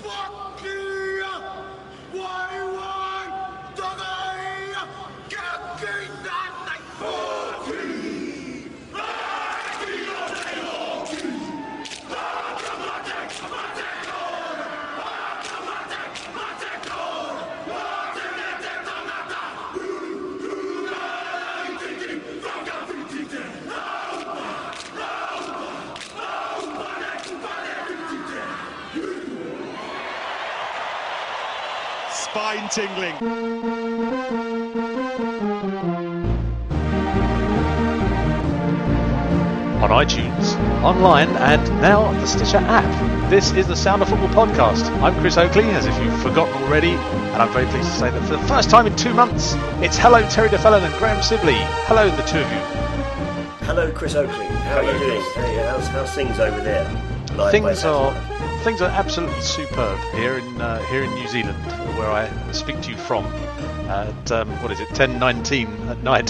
Spine-tingling. On iTunes, online, and now on the Stitcher app. This is the Sound of Football podcast. I'm Chris Oakley, as if you've forgotten already, and I'm very pleased to say that for the first time in 2 months, it's hello Terry DeFellon and Graham Sibley. Hello, the two of you. Hello, Chris Oakley. How are you doing? Hey, how's things over there? Things are absolutely superb here in New Zealand, where I speak to you from at 10:19 at night.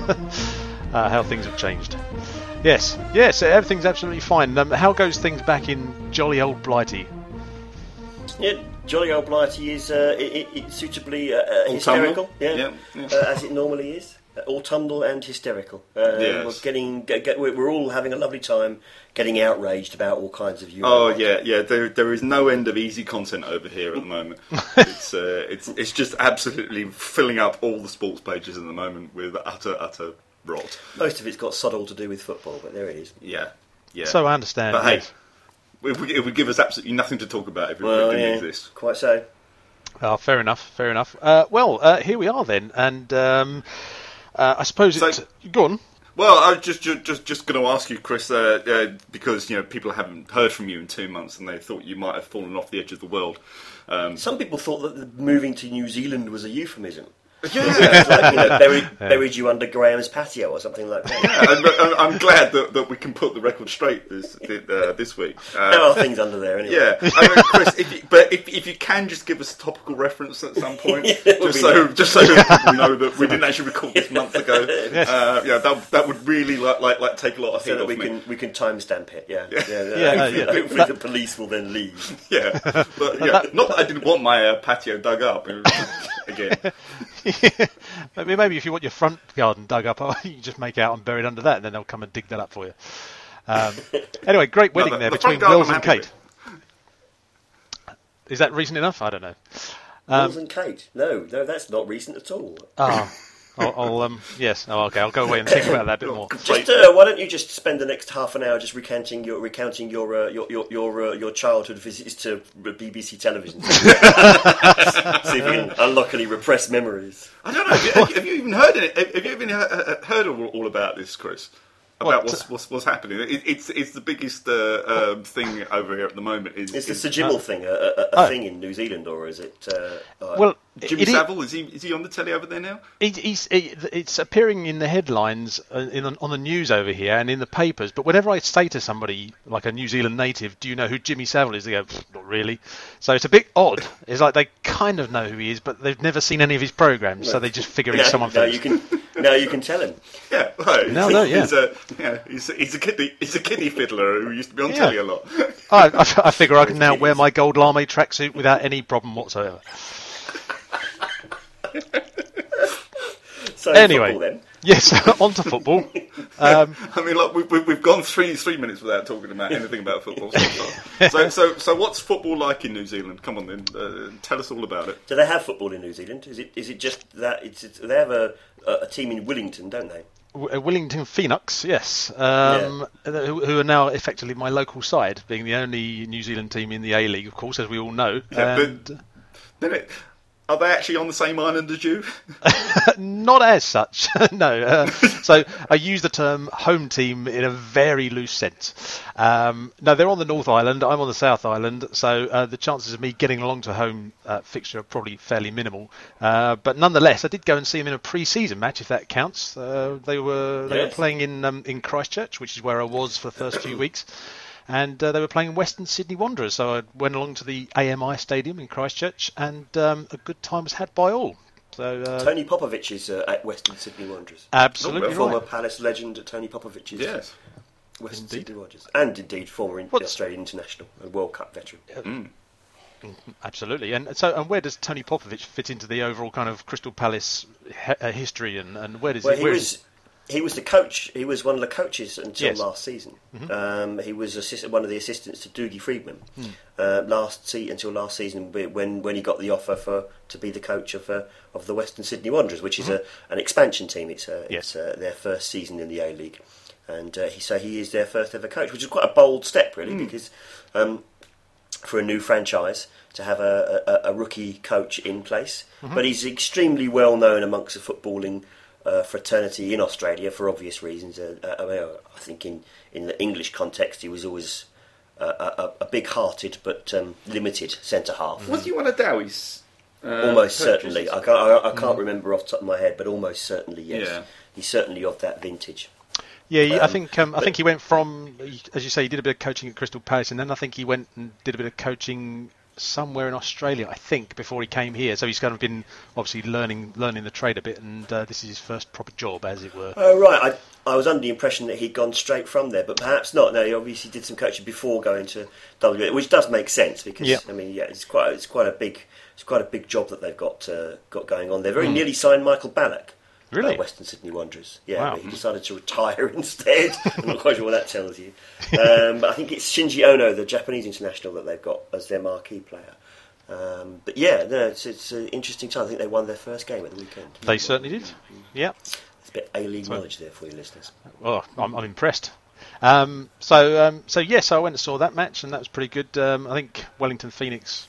How things have changed. Yes, everything's absolutely fine. How goes things back in jolly old Blighty? Yeah, jolly old Blighty is suitably hysterical. Yeah. As it normally is. Autumnal and hysterical. Yes. We're all having a lovely time getting outraged about all kinds of Euro. Oh yeah. There is no end of easy content over here at the moment. It's just absolutely filling up all the sports pages at the moment with utter rot. Most of it's got sod all to do with football, but there it is. Yeah. So I understand. But hey, it would give us absolutely nothing to talk about if it didn't exist. Quite so. Oh, fair enough. Here we are then, and. I suppose go on. Well, I was just going to ask you, Chris, because people haven't heard from you in 2 months, and they thought you might have fallen off the edge of the world. Some people thought that moving to New Zealand was a euphemism. Yeah, buried you under Graham's patio or something like that. Yeah, I'm glad that we can put the record straight this week. There are things under there anyway. Yeah, Chris, if you can just give us a topical reference at some point, just so people know that we didn't actually record this months ago. That would really like take a lot of heat off me. We can timestamp it. Hopefully the police will then leave. Yeah, but not that I didn't want my patio dug up again. Maybe if you want your front garden dug up, you just make out and buried under that, and then they'll come and dig that up for you. Anyway, great wedding there between Wills and Kate. Is that recent enough? I don't know. Wills and Kate? No, that's not recent at all. Yes. Oh, okay. I'll go away and think about that a bit more. Why don't you just spend the next half an hour just recounting your childhood visits to BBC television? See if you can unlock any repressed memories. I don't know. Have you even heard it? Have you even heard all about this, Chris? About what's happening? It's the biggest thing over here at the moment. Is the Sajibble thing a thing in New Zealand, or is it? Jimmy Savile, is he on the telly over there now? It's appearing in the headlines on the news over here and in the papers. But whenever I say to somebody like a New Zealand native, "Do you know who Jimmy Savile is?" they go, "Not really." So it's a bit odd. It's like they kind of know who he is, but they've never seen any of his programs, so they just figure he's someone famous. Now you can tell him. Yeah, he's a kiddie fiddler who used to be on telly a lot. I figure I can now wear my gold lame tracksuit without any problem whatsoever. So anyway, football, then. Yes, on to football. I mean, look, we've gone three minutes without talking about anything about football so what's football like in New Zealand? Come on then, tell us all about it. Do they have football in New Zealand? Is it just that they have a team in Wellington, don't they? Wellington Phoenix, yes, who are now effectively my local side, being the only New Zealand team in the A-League, of course, as we all know. Are they actually on the same island as you? Not as such, no. So I use the term home team in a very loose sense. No, they're on the North Island, I'm on the South Island, so the chances of me getting along to a home fixture are probably fairly minimal. But nonetheless, I did go and see them in a pre-season match, if that counts. They were playing in Christchurch, which is where I was for the first few weeks. And they were playing Western Sydney Wanderers, so I went along to the AMI Stadium in Christchurch, and a good time was had by all. So Tony Popovich is at Western Sydney Wanderers. Absolutely right. Former Palace legend Tony Popovich is Western Sydney Wanderers. And indeed former Australian international and World Cup veteran. Absolutely. And where does Tony Popovich fit into the overall kind of Crystal Palace history, and where does he was the coach. He was one of the coaches until last season. Mm-hmm. He was one of the assistants to Dougie Freedman until last season, when he got the offer to be the coach of the Western Sydney Wanderers, which is an expansion team. It's their first season in the A-League, and he is their first ever coach, which is quite a bold step, really, because for a new franchise to have a rookie coach in place. Mm-hmm. But he's extremely well known amongst the footballing fraternity in Australia for obvious reasons. I think in the English context, he was always a big-hearted but limited centre half. Was he one of Dowie's? Almost certainly. I can't remember off the top of my head, but almost certainly yes. Yeah. He's certainly of that vintage. Yeah, I think he went from, as you say, he did a bit of coaching at Crystal Palace, and then I think he went and did a bit of coaching somewhere in Australia, I think, before he came here. So he's kind of been obviously learning the trade a bit, and this is his first proper job, as it were. Oh, right. I was under the impression that he'd gone straight from there, but perhaps not. No, he obviously did some coaching before going to WA, which does make sense because it's quite a big job that they've got going on. They very nearly signed Michael Ballack. Really? Western Sydney Wanderers. Yeah, wow. But he decided to retire instead. I'm not quite sure what that tells you. But I think it's Shinji Ono, the Japanese international, that they've got as their marquee player. But yeah, it's an interesting time. I think they won their first game at the weekend. They certainly did. Yeah. It's a bit A-League knowledge there for you listeners. Well, I'm impressed. So I went and saw that match, and that was pretty good. I think Wellington Phoenix,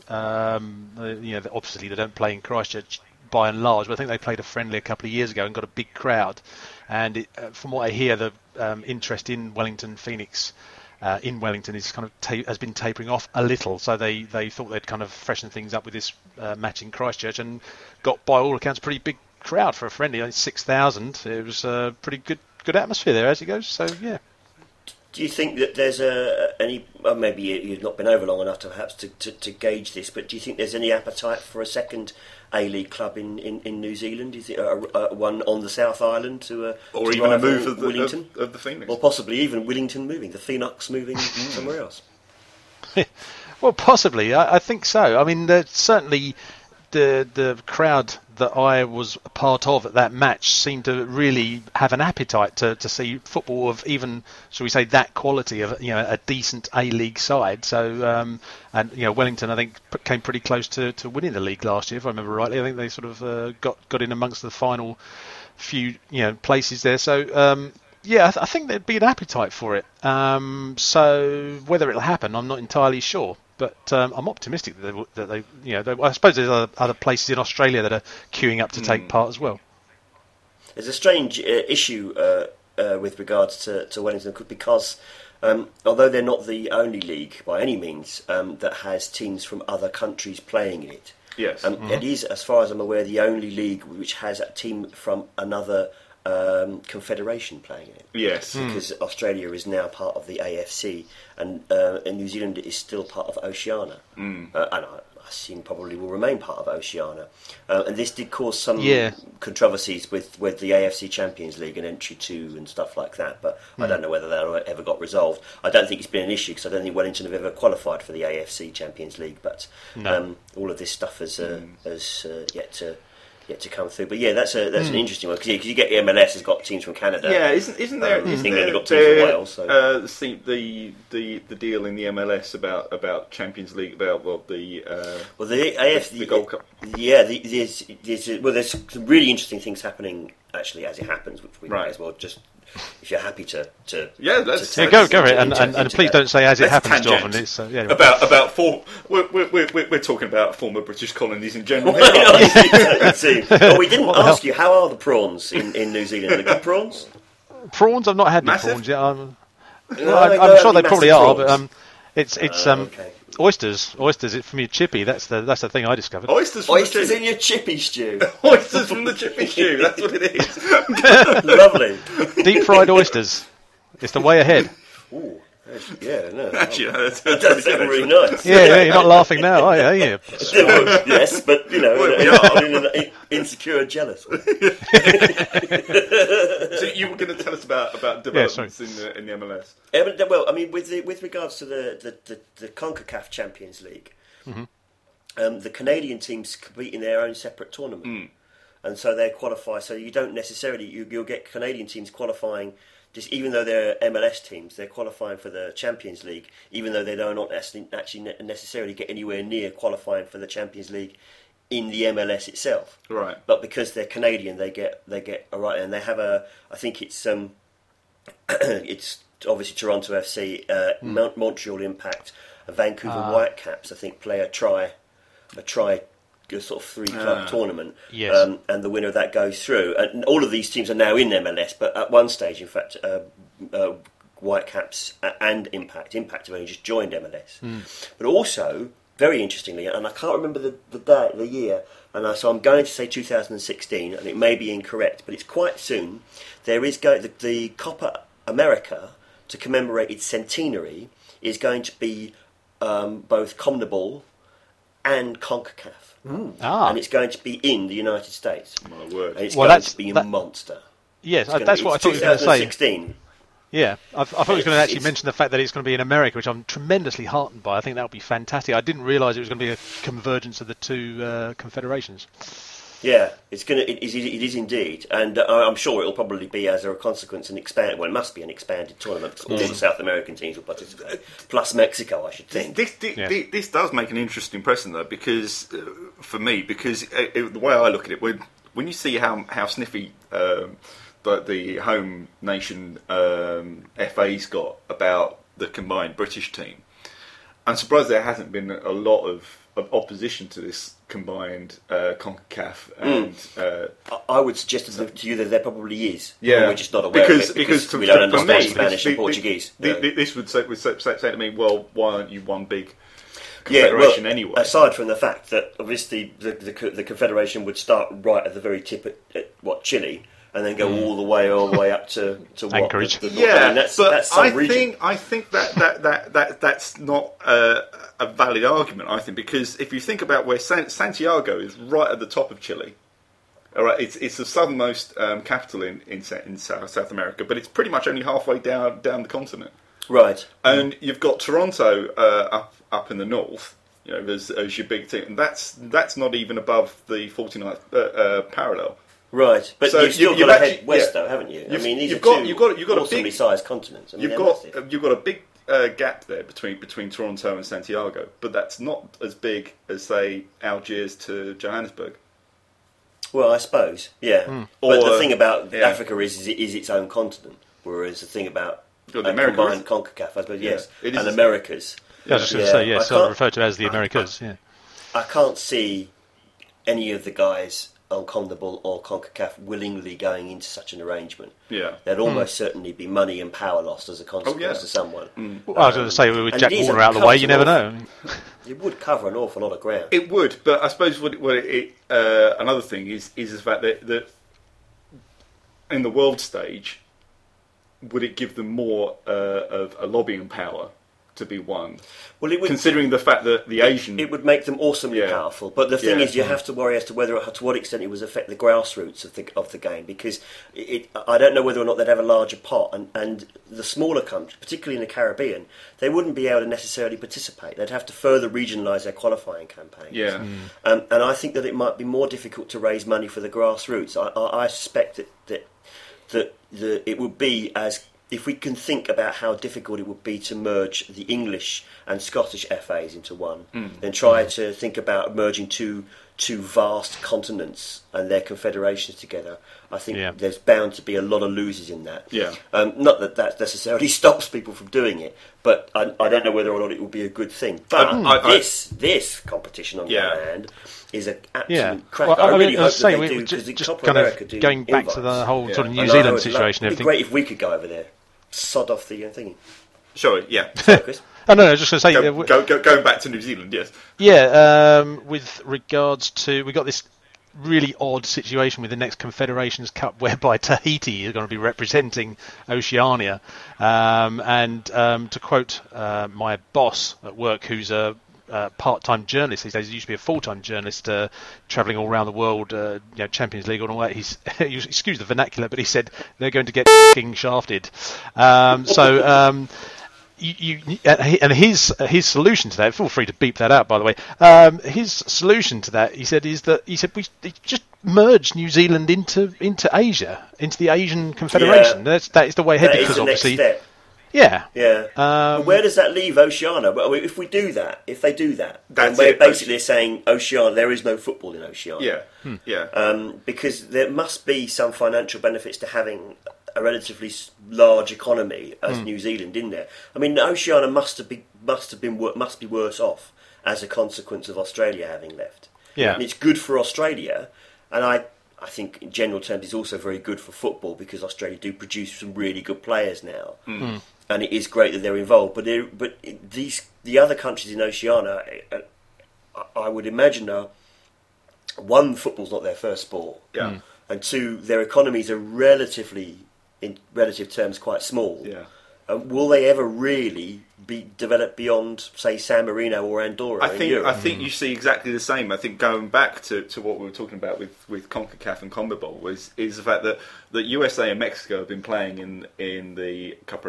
obviously they don't play in Christchurch by and large, but I think they played a friendly a couple of years ago and got a big crowd. And from what I hear, the interest in Wellington Phoenix in Wellington is kind of has been tapering off a little. So they thought they'd kind of freshen things up with this match in Christchurch, and got, by all accounts, a pretty big crowd for a friendly. 6,000. It was a pretty good atmosphere there as it goes. So yeah. Do you think that there's maybe you've not been over long enough to perhaps to gauge this, but do you think there's any appetite for a second A-League club in New Zealand? Is it one on the South Island or even a move of the Phoenix? Or possibly even Wellington moving, the Phoenix moving somewhere else? Well, possibly. I think so. I mean, certainly the crowd that I was a part of at that match seemed to really have an appetite to see football of even, shall we say, that quality of a decent A-League side. So Wellington, I think, came pretty close to winning the league last year, if I remember rightly. I think they sort of got in amongst the final few places there. So I think there'd be an appetite for it. So whether it'll happen, I'm not entirely sure. But I'm optimistic that they I suppose there's other places in Australia that are queuing up to take part as well. There's a strange issue with regards to Wellington because although they're not the only league by any means that has teams from other countries playing in it, yes, it is, as far as I'm aware, the only league which has a team from another confederation playing in it. Yes. Because Australia is now part of the AFC and New Zealand is still part of Oceania. And I assume probably will remain part of Oceania. And this did cause some controversies with the AFC Champions League and entry to and stuff like that, but I don't know whether that ever got resolved. I don't think it's been an issue because I don't think Wellington have ever qualified for the AFC Champions League, but all of this stuff has yet to come through. But yeah, that's an interesting one because you get the MLS has got teams from Canada. Yeah, isn't there? England got teams from Wales. So. The deal in the MLS about Champions League the AFC the Gold Cup. Yeah, there's some really interesting things happening actually as it happens, which we might as well just. If you're happy to go for it, and please don't say as it happens too often. It's we're talking about former British colonies in general. Well, we didn't ask you how are the prawns in New Zealand? Are the good prawns? Prawns, I've not had any prawns yet. I'm sure they probably are, but it's okay. Oysters. From your chippy. That's the thing I discovered. Oysters in your chippy stew. Oysters from the chippy stew. That's what it is. Lovely. Deep fried oysters. It's the way ahead. Ooh. Yeah, no. Actually, that does sound really nice. Yeah, you're not laughing now, are you? Yeah. Yes, but insecure and jealous. So you were going to tell us about developments in the MLS. Well, I mean, with regards to the CONCACAF Champions League, the Canadian teams compete in their own separate tournament, and so they qualify. So you don't necessarily you'll get Canadian teams qualifying. Just even though they're MLS teams, they're qualifying for the Champions League, even though they don't actually necessarily get anywhere near qualifying for the Champions League in the MLS itself. Right. But because they're Canadian, they get a right, and they have I think it's it's obviously Toronto FC, Montreal Impact, Vancouver Whitecaps. I think play a try sort of 3-club tournament, yes. And the winner of that goes through. And all of these teams are now in MLS, but at one stage, in fact, Whitecaps and Impact have only just joined MLS. But also, very interestingly, and I can't remember the year, and so I'm going to say 2016, and it may be incorrect, but it's quite soon. There is the Copa America, to commemorate its centenary, is going to be both CONMEBOL and CONCACAF. And it's going to be in the United States. My word. And it's going to be a monster. Yes, that's what I thought you were going to say. 2016. Yeah, I thought he was going to actually mention the fact that it's going to be in America, which I'm tremendously heartened by. I think that would be fantastic. I didn't realise it was going to be a convergence of the two confederations. Yeah, it is indeed, and I'm sure it'll probably be as a consequence an expanded. Well, it must be an expanded tournament because all the South American teams will participate, plus Mexico, I should think. This does make an interesting precedent, though, because for me, the way I look at it, when you see how sniffy the home nation FA's got about the combined British team, I'm surprised there hasn't been a lot of opposition to this combined CONCACAF and I would suggest to you that there probably is. Yeah, we're just not aware of it because we don't understand Spanish and Portuguese. This would say to me, well, why aren't you one big confederation anyway? Aside from the fact that obviously the confederation would start right at the very tip at Chile. And then go all the way up to Anchorage. That's some region. I think that's not a valid argument. I think because if you think about where Santiago is, right at the top of Chile. All right, it's the southernmost capital in South America, but it's pretty much only halfway down the continent. Right, and you've got Toronto up in the north. You know, as your big team, and that's not even above the 49th parallel. Right, but so you've still got to head west, though, haven't you? I mean, these are two awesomely sized continents. I mean, you've got a big gap there between Toronto and Santiago, but that's not as big as, say, Algiers to Johannesburg. Well, I suppose, yeah. But the thing about Africa is its own continent, whereas the thing about combined CONCACAF, I suppose, yes, and Americas. Yeah, I was just going to say, yes, so referred to as the Americas, yeah. I can't see any of the guys on CONMEBOL or CONCACAF willingly going into such an arrangement. Yeah, there'd almost certainly be money and power lost as a consequence to someone. Well, I was going to say, with Jack Warner out of the way, you never know. It would cover an awful lot of ground. It would, but I suppose another thing is the fact that in the world stage, would it give them more of a lobbying power to be won? Well, it would, considering the fact that the Asian... It would make them awesomely powerful. But the thing is, you have to worry as to what extent it would affect the grassroots of the game, because I don't know whether or not they'd have a larger pot, and the smaller countries, particularly in the Caribbean, they wouldn't be able to necessarily participate. They'd have to further regionalise their qualifying campaigns. Yeah. And I think that it might be more difficult to raise money for the grassroots. I suspect that it would be as... If we can think about how difficult it would be to merge the English and Scottish FAs into one, then try to think about merging two vast continents and their confederations together. I think there's bound to be a lot of losers in that. Yeah. Not that necessarily stops people from doing it, but I don't know whether or not it would be a good thing. But this competition, on the other hand, is an absolute crack. Well, I really hope that they do, because the Copa kind America of going back to the whole sort of New Zealand situation. It'd be great if we could go over there, sod off the thingy. Sure, yeah. Sorry, Chris. No, I was just going to say... Going back to New Zealand, yes. Yeah, with regards to... We got this really odd situation with the next Confederations Cup whereby Tahiti is going to be representing Oceania. And to quote my boss at work, who's a part-time journalist these days, he used to be a full-time journalist travelling all around the world, Champions League and all that. He's excuse the vernacular, but he said they're going to get f***ing shafted. and his solution to that. Feel free to beep that out, by the way. His solution to that, he said we just merge New Zealand into Asia, into the Asian Confederation. Yeah. That is the way ahead, That because is the obviously, next step. yeah. Where does that leave Oceania? Well, if they do that, That's then it. basically saying Oceania, there is no football in Oceania. Yeah. Because there must be some financial benefits to having a relatively large economy as New Zealand in there. I mean, Oceania must be worse off as a consequence of Australia having left. Yeah. And it's good for Australia, and I think in general terms it's also very good for football, because Australia do produce some really good players now, and it is great that they're involved. But the other countries in Oceania, I would imagine, are, one, football's not their first sport, and two, their economies are relatively, in relative terms, quite small. Yeah. Will they ever really be developed beyond, say, San Marino or Andorra? I think you see exactly the same. I think going back to what we were talking about with CONCACAF and CONMEBOL is the fact that USA and Mexico have been playing in the Copa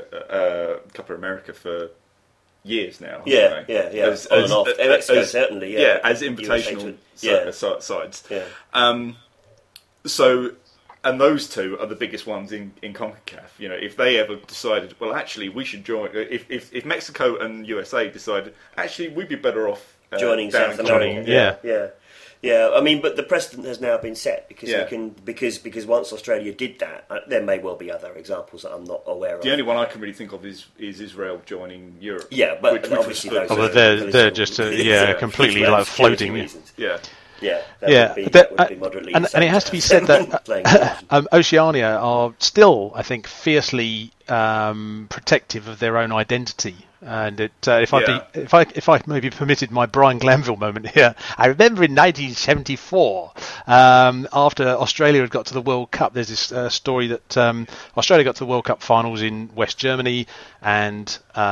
America for years now. Yeah. As on and off. Mexico certainly. As invitational sides. Yeah. And those two are the biggest ones in CONCACAF. You know, if they ever decided, well, actually, we should join. If Mexico and USA decided, actually, we'd be better off joining down South in America. Yeah. I mean, but the precedent has now been set, because because once Australia did that, there may well be other examples that I'm not aware of. The only one I can really think of is Israel joining Europe. Yeah, but obviously they're just completely like floating. Reasons. Yeah. That would be moderately and it has to be said that Oceania are still, I think, fiercely protective of their own identity. And if I maybe permitted my Brian Glanville moment here, I remember in 1974, after Australia had got to the World Cup, there's this story that Australia got to the World Cup finals in West Germany, and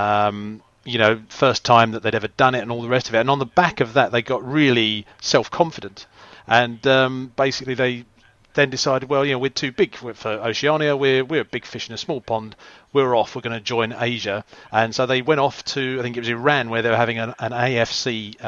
first time that they'd ever done it and all the rest of it. And on the back of that, they got really self-confident. And basically they then decided, well, we're too big for Oceania. We're a big fish in a small pond. We're off. We're going to join Asia. And so they went off to, I think it was Iran, where they were having an AFC,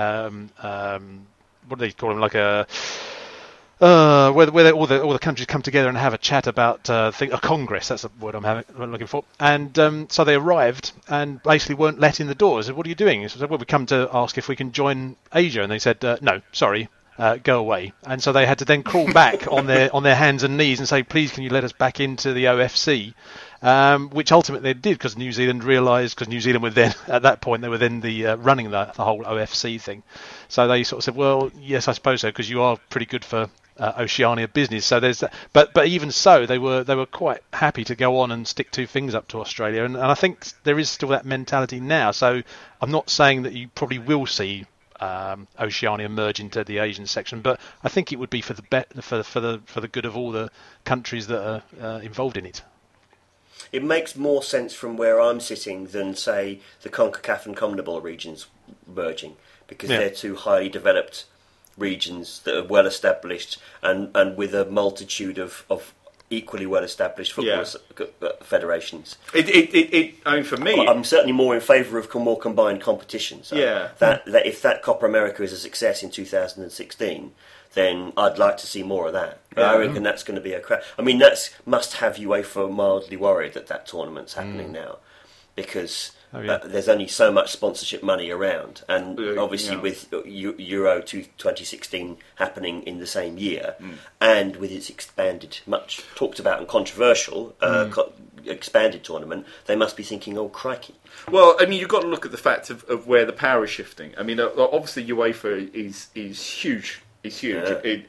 what do they call them, like a... where all the countries come together and have a chat about a congress. That's the word I'm looking for. And so they arrived and basically weren't let in the doors. Said, "What are you doing?" So, "Well, we come to ask if we can join Asia." And they said, "No, sorry, go away." And so they had to then crawl back on their hands and knees and say, "Please, can you let us back into the OFC?" Which ultimately they did, because New Zealand realised, because New Zealand were then, at that point, they were then running the whole OFC thing. So they sort of said, "Well, yes, I suppose so, because you are pretty good for Oceania business." So there's that. But even so, they were quite happy to go on and stick two fingers up to Australia, and I think there is still that mentality now. So I'm not saying that you probably will see Oceania merge into the Asian section, but I think it would be for the good of all the countries that are involved in it. It makes more sense from where I'm sitting than, say, the CONCACAF and CONMEBOL regions merging, because they're two highly developed regions that are well established and with a multitude of equally well established football federations. I mean, for me, I'm certainly more in favour of more combined competitions. So that if that Copa America is a success in 2016, then I'd like to see more of that. I reckon that's going to be a crap. I mean, that must have UEFA mildly worried that tournament's happening now, because there's only so much sponsorship money around, and obviously with Euro 2016 happening in the same year, and with its expanded, much talked about and controversial expanded tournament, they must be thinking, "Oh, crikey." Well, I mean, you've got to look at the fact of where the power is shifting. I mean, obviously UEFA is huge. It's huge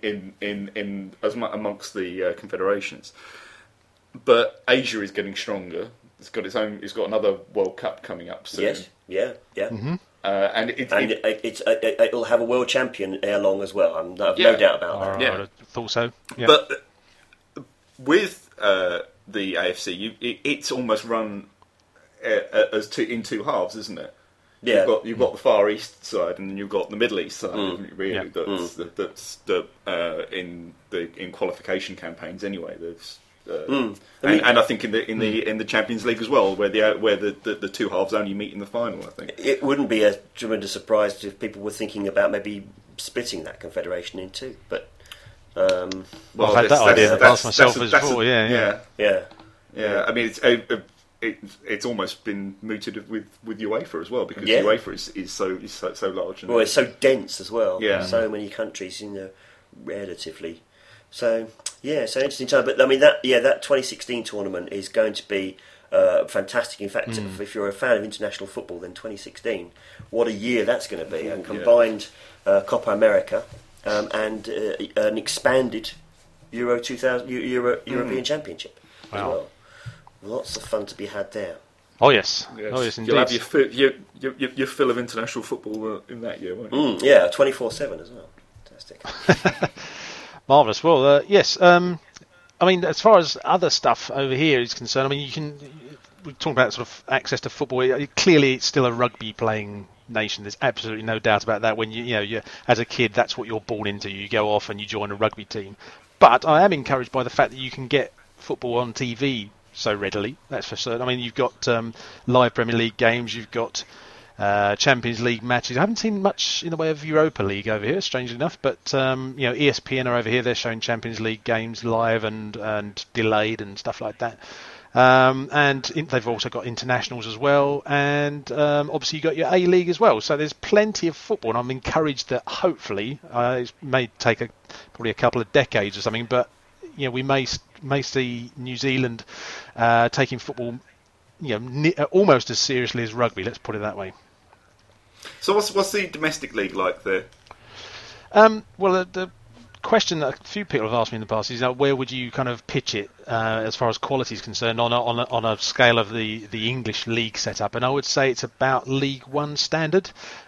in amongst the confederations, but Asia is getting stronger. It's got another World Cup coming up soon. Yes, yeah. Mm-hmm. And it'll have a world champion ere long as well. I've no doubt about that. I thought so. Yeah. But with the AFC, it's almost run in two halves, isn't it? Yeah. You've got the Far East side, and then you've got the Middle East side. Really, that's in qualification campaigns anyway. and I think in the Champions League as well, where the two halves only meet in the final. I think it wouldn't be a tremendous surprise if people were thinking about maybe splitting that confederation in two. But I've had that idea asked myself before. Yeah. I mean, it's almost been mooted with UEFA as well, because UEFA is so large. Well, it's so dense as well. Yeah. So many countries, relatively. So interesting time. But I mean, that 2016 tournament is going to be fantastic. In fact, if you're a fan of international football, then 2016, what a year that's going to be. A combined Copa America and an expanded European Championship as well. Lots of fun to be had there. Oh yes, indeed. You'll have your fill of international football in that year, won't you? 24/7 as well. Fantastic. Marvellous. Well, yes. I mean, as far as other stuff over here is concerned, I mean, we're talking about sort of access to football. Clearly, it's still a rugby playing nation. There's absolutely no doubt about that. When you as a kid, that's what you're born into. You go off and you join a rugby team. But I am encouraged by the fact that you can get football on TV so readily. That's for certain. I mean, you've got live Premier League games. You've got Champions League matches. I haven't seen much in the way of Europa League over here, strangely enough, but ESPN are over here. They're showing Champions League games live and delayed and stuff like that. And they've also got internationals as well, and obviously you've got your A-League as well. So there's plenty of football, and I'm encouraged that hopefully it may take probably a couple of decades or something, but we may see New Zealand taking football almost as seriously as rugby. Let's put it that way. So what's the domestic league like there? Well, the question that a few people have asked me in the past is, where would you kind of pitch it as far as quality is concerned on a scale of the English league setup? And I would say it's about League One standard.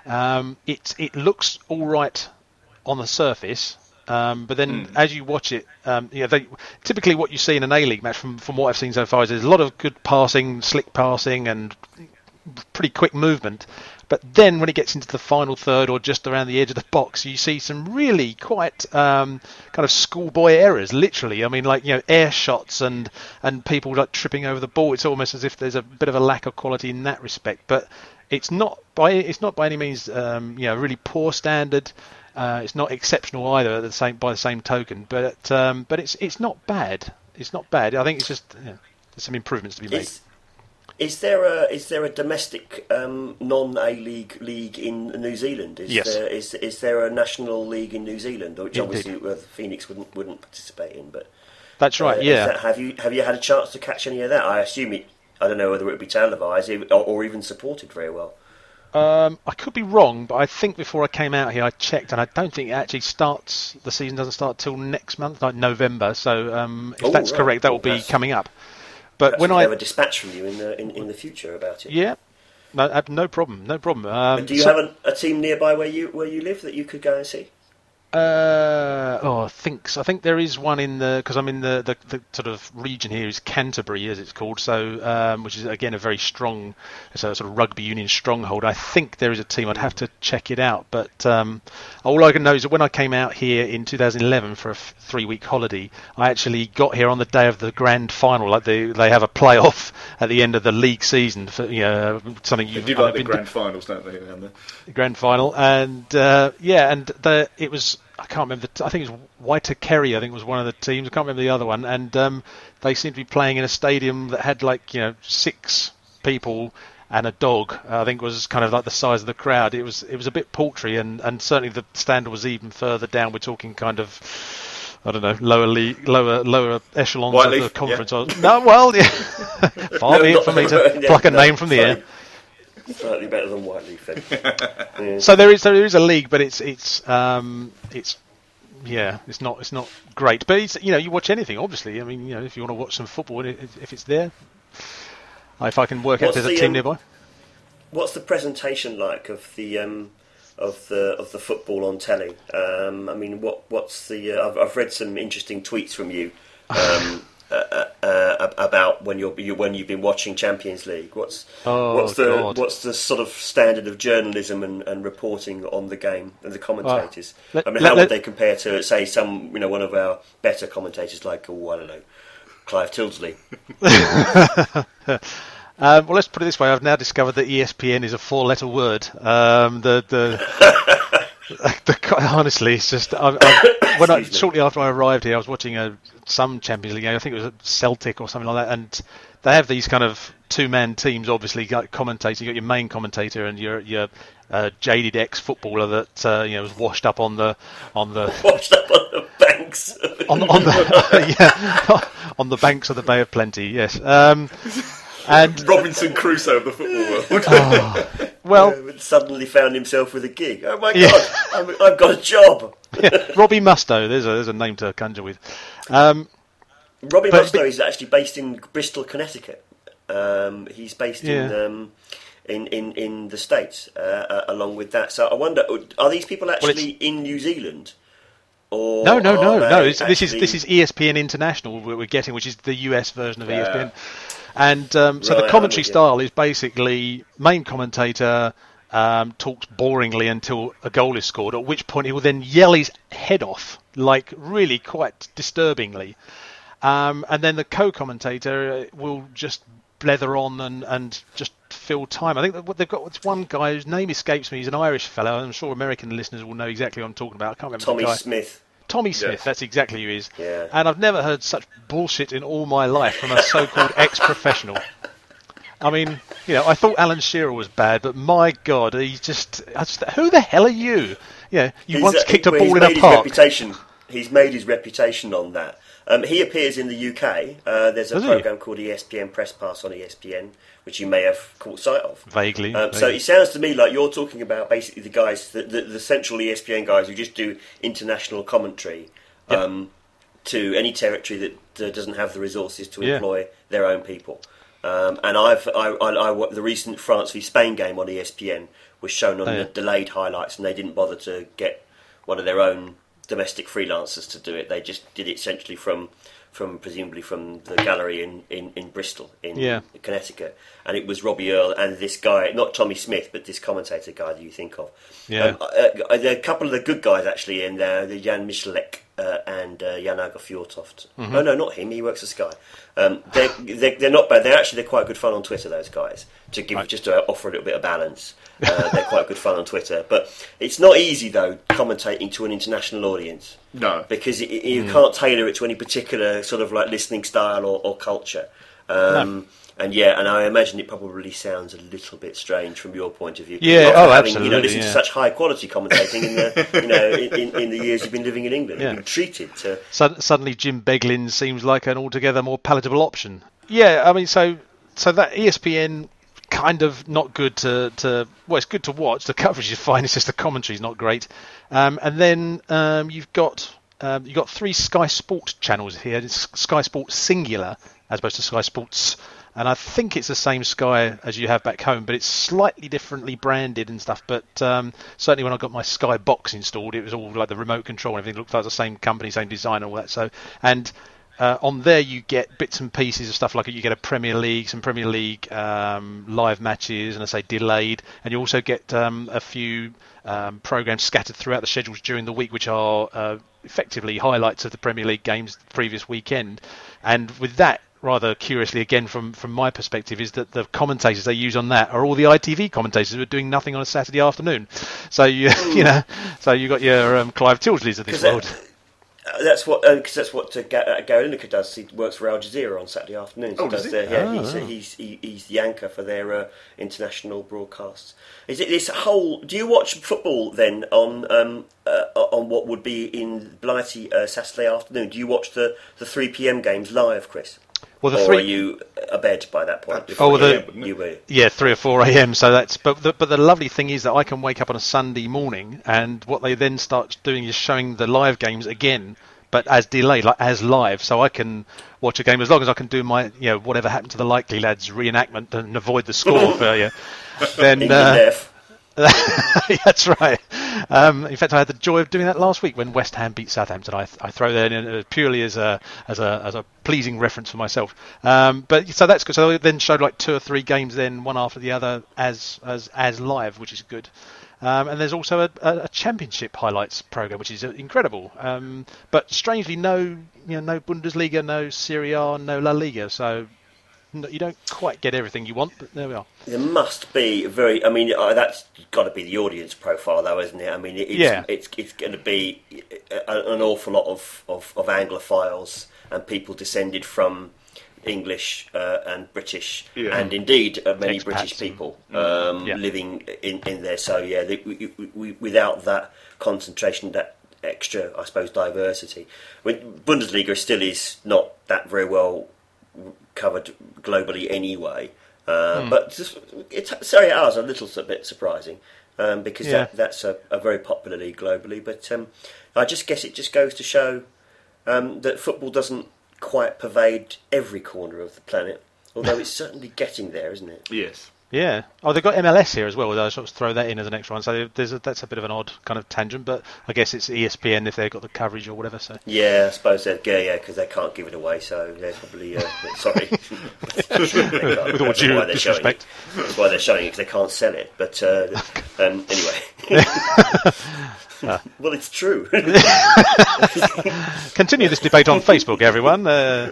It looks all right on the surface. But then, as you watch it, typically what you see in an A-League match, from what I've seen so far, is there's a lot of good passing, slick passing, and pretty quick movement. But then, when it gets into the final third or just around the edge of the box, you see some really quite kind of schoolboy errors. Literally, I mean, like air shots and people like tripping over the ball. It's almost as if there's a bit of a lack of quality in that respect. But it's not by any means really poor standard. It's not exceptional either by the same token, but it's not bad. It's not bad. I think it's just there's some improvements to be made. Is there a domestic non-A-League league in New Zealand? Yes. Is there a national league in New Zealand, which obviously Phoenix wouldn't participate in? But that's right. Have you had a chance to catch any of that? I assume I don't know whether it would be televised or even supported very well. I could be wrong, but I think before I came out here I checked, and I don't think it actually starts. The season doesn't start till next month, like November. So if that's correct, that will be coming up. But when I have a dispatch from you in the future about it. Yeah, no problem. Do you have a team nearby where you live that you could go and see? I think so. I think there is one because I'm in the sort of region here is Canterbury, as it's called. So, which is again a very strong, it's a sort of rugby union stronghold. I think there is a team. I'd have to check it out. But all I can know is that when I came out here in 2011 for a 3-week holiday, I actually got here on the day of the grand final. Like they have a playoff at the end of the league season for something you do like the grand finals, don't they? The grand final, and it was. I can't remember. I think it was Waitakere. I think was one of the teams. I can't remember the other one. And they seemed to be playing in a stadium that had 6 people and a dog. I think was kind of like the size of the crowd. It was a bit paltry, and certainly the standard was even further down. We're talking kind of, I don't know, lower echelons of the conference. Yeah. No, well, yeah. Far be it for me to pluck a name from the air. Slightly better than Whiteleaf then. Yeah. So there is a league, but it's not great. But it's, you watch anything, obviously. I mean, if you want to watch some football, if it's there, if I can work out there's a team nearby. What's the presentation like of the football on telly? I mean, what's the? I've read some interesting tweets from you. About when you've been watching Champions League, what's the sort of standard of journalism and reporting on the game and the commentators? How would they compare to, say, some one of our better commentators like, I don't know, Clive Tildesley. Well, let's put it this way. I've now discovered that ESPN is a 4-letter word. Honestly, it's just shortly after I arrived here, I was watching some Champions League game. I think it was Celtic or something like that, and they have these kind of two-man teams. Obviously, got commentators. You got your main commentator and your jaded ex-footballer that was washed up on the washed up on the banks on the banks of the Bay of Plenty. Yes. And Robinson Crusoe of the football world. Suddenly found himself with a gig. Oh my God! I've got a job. Robbie Mustoe. There's a name to conjure with. Robbie Mustoe is actually based in Bristol, Connecticut. He's based in the States. Along with that, so I wonder, are these people actually in New Zealand? Or no. This is ESPN International we're getting, which is the US version of ESPN. And so the commentary style is basically main commentator talks boringly until a goal is scored, at which point he will then yell his head off, like really quite disturbingly. And then the co-commentator will just blether on and just fill time. I think that what they've got is one guy whose name escapes me. He's an Irish fellow. I'm sure American listeners will know exactly what I'm talking about. I can't remember the guy. Tommy Smith, yes. That's exactly who he is. Yeah. And I've never heard such bullshit in all my life from a so-called ex-professional. I mean, I thought Alan Shearer was bad, but my God, who the hell are you? You once kicked a ball in a park. He's made his reputation on that. He appears in the UK. There's a programme called ESPN Press Pass on ESPN, which you may have caught sight of. Vaguely. So it sounds to me like you're talking about basically the guys, the central ESPN guys who just do international commentary to any territory that doesn't have the resources to employ their own people. And the recent France v Spain game on ESPN was shown on the delayed highlights, and they didn't bother to get one of their own domestic freelancers to do it. They just did it essentially from presumably from the gallery in Bristol in Connecticut, and it was Robbie Earle and this guy, not Tommy Smith, but this commentator guy that you think of. There are a couple of the good guys actually in there, the Jan Michalek and Jan Ager Fjortoft. Mm-hmm. No, not him. He works at Sky. They're not bad. They're quite good fun on Twitter. Those guys just to offer a little bit of balance. They're quite good fun on Twitter, but it's not easy though commentating to an international audience. No, because you can't tailor it to any particular sort of like listening style or culture. And I imagine it probably sounds a little bit strange from your point of view. Yeah, absolutely. Listened to such high quality commentating in the years you've been living in England. You've been treated to. Suddenly, Jim Beglin seems like an altogether more palatable option. Yeah, I mean, so that ESPN. Kind of not good to it's good to watch. The coverage is fine. It's just the commentary is not great. And then you've got 3 Sky Sports channels here. It's Sky Sports Singular as opposed to Sky Sports, and I think it's the same Sky as you have back home, but it's slightly differently branded and stuff. But certainly when I got my Sky Box installed, it was all like the remote control and everything looked like the same company, same design, and all that. So on there you get bits and pieces of stuff like you get some Premier League live matches, and I say delayed, and you also get a few programs scattered throughout the schedules during the week, which are effectively highlights of the Premier League games the previous weekend. And with that, rather curiously again from my perspective, is that the commentators they use on that are all the ITV commentators who are doing nothing on a Saturday afternoon. So you got your Clive Tildesleys of this world. That's what Gary Lineker does. He works for Al Jazeera on Saturday afternoons. He's the anchor for their international broadcasts. Is it this whole? Do you watch football then on what would be in Blighty Saturday afternoon? Do you watch the 3 p.m. games live, Chris? Or are you abed by that point? 3 or 4 a.m. So that's but the lovely thing is that I can wake up on a Sunday morning, and what they then start doing is showing the live games again, but as delayed, like as live. So I can watch a game as long as I can do my whatever happened to the Likely Lads reenactment and avoid the score for you. Then England F. That's right. In fact, I had the joy of doing that last week when West Ham beat Southampton. I throw that in purely as a pleasing reference for myself. But so that's good. So they then showed like 2 or 3 games, then one after the other as live, which is good. And there's also a championship highlights program, which is incredible. But strangely, no Bundesliga, no Serie A, no La Liga. So you don't quite get everything you want, but there we are. There must be that's got to be the audience profile, though, isn't it? I mean, it's going to be an awful lot of Anglophiles and people descended from English and British, and indeed many Expats British people living in there. So we without that concentration, that extra, I suppose, diversity. Bundesliga still is not that very well covered globally anyway, but Serie A is a little bit surprising because that's a very popular league globally. But I just guess it just goes to show that football doesn't quite pervade every corner of the planet, although it's certainly getting there, isn't it? Yes. Yeah. Oh, they've got MLS here as well. I'll sort of throw that in as an extra one. So that's a bit of an odd kind of tangent, but I guess it's ESPN if they've got the coverage or whatever. So yeah, I suppose because they can't give it away. So they're probably sorry. With all due disrespect, that's why they're showing it, because they can't sell it. But anyway. Well, it's true. Continue this debate on Facebook, everyone.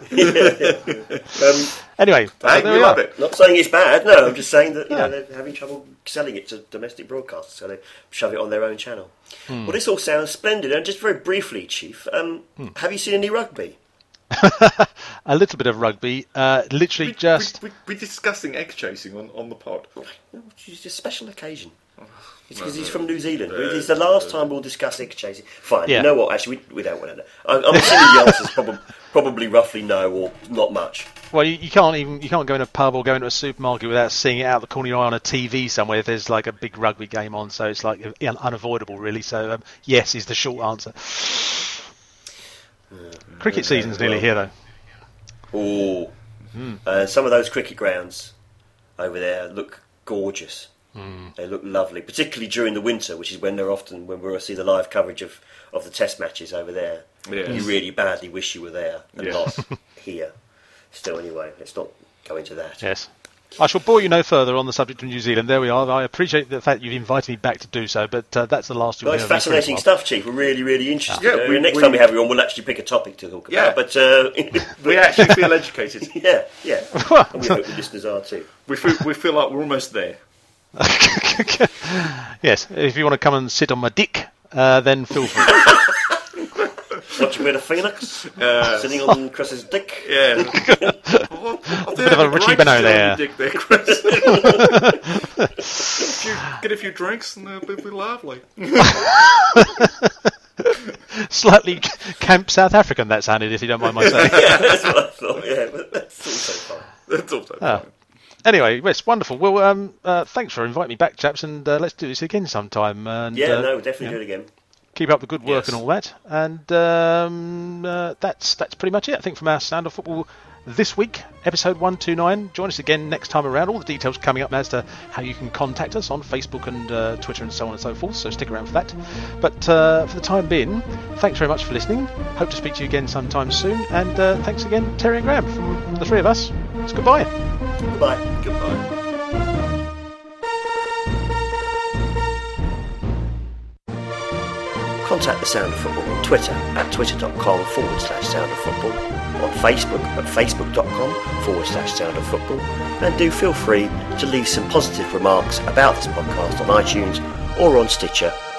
Anyway, we love it. Not saying it's bad. No, I'm just saying that they're having trouble selling it to domestic broadcasters, so they shove it on their own channel. Well, this all sounds splendid. And just very briefly, Chief, have you seen any rugby? A little bit of rugby. Literally we're discussing egg chasing on the pod. It's a special occasion. It's because he's from New Zealand. It's the last time we'll discuss egg chasing. Fine. Yeah. You know what? Actually, we don't want to know. I'm assuming the answer's probably roughly no or not much. Well, you can't go in a pub or go into a supermarket without seeing it out the corner of your eye on a TV somewhere if there's like a big rugby game on. So it's like unavoidable, really. So yes is the short answer. Cricket season's nearly here, though. Some of those cricket grounds over there look gorgeous. They look lovely, particularly during the winter, which is when we'll see the live coverage of the test matches over there. Yes. You really badly wish you were there and not here. Still, anyway, let's not go into that. Yes. I shall bore you no further on the subject of New Zealand. There we are. I appreciate the fact you've invited me back to do so, but that's the last you'll hear. It's fascinating stuff, Chief. We're really, really interested. Yeah, next time we have you on, we'll actually pick a topic to talk about. Yeah, but we actually feel educated. Yeah. And we hope the listeners are too. We feel like we're almost there. Yes, if you want to come and sit on my dick, then feel free. Watching with a phoenix sitting on Chris's dick. Yeah. A bit of a Richie Beno there. Dick there, Chris. Get a few drinks and it'll be lovely. Slightly Camp South African that sounded, if you don't mind my saying. Yeah, that's what I thought. Yeah, but that's also fine. That's also fine. Anyway, it's wonderful. Well, thanks for inviting me back, chaps, and let's do this again sometime. And, definitely do it again. Keep up the good work and all that. And that's pretty much it, I think, from our Sound of Football this week, episode 129. Join us again next time around. All the details coming up as to how you can contact us on Facebook and Twitter and so on and so forth, so stick around for that. But for the time being, thanks very much for listening. Hope to speak to you again sometime soon. And thanks again, Terry and Graham, from the three of us. It's goodbye. Goodbye. Contact the Sound of Football on Twitter at twitter.com/Sound of Football, on Facebook at facebook.com/Sound of Football, and do feel free to leave some positive remarks about this podcast on iTunes or on Stitcher